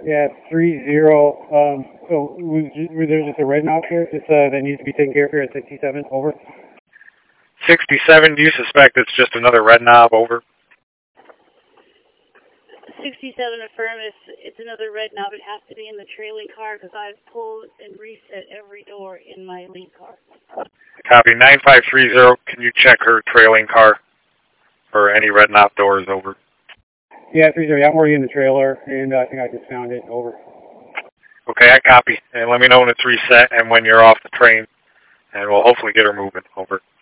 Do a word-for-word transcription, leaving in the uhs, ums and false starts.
Yeah, three zero. Um, so was, was there just a red knob here? Just uh, that needs to be taken care of here at sixty-seven. Over. sixty-seven. Do you suspect it's just another red knob? Over. sixty-seven affirm. It's, it's another red knob. It has to be in the trailing car because I've pulled and reset every door in my lead car. Copy. nine five three zero. Can you check her trailing car for any red knob doors? Over. Yeah, three zero. Yeah, I'm already in the trailer, and uh, I think I just found it. Over. Okay, I copy. And let me know when it's reset and when you're off the train, and we'll hopefully get her moving. Over.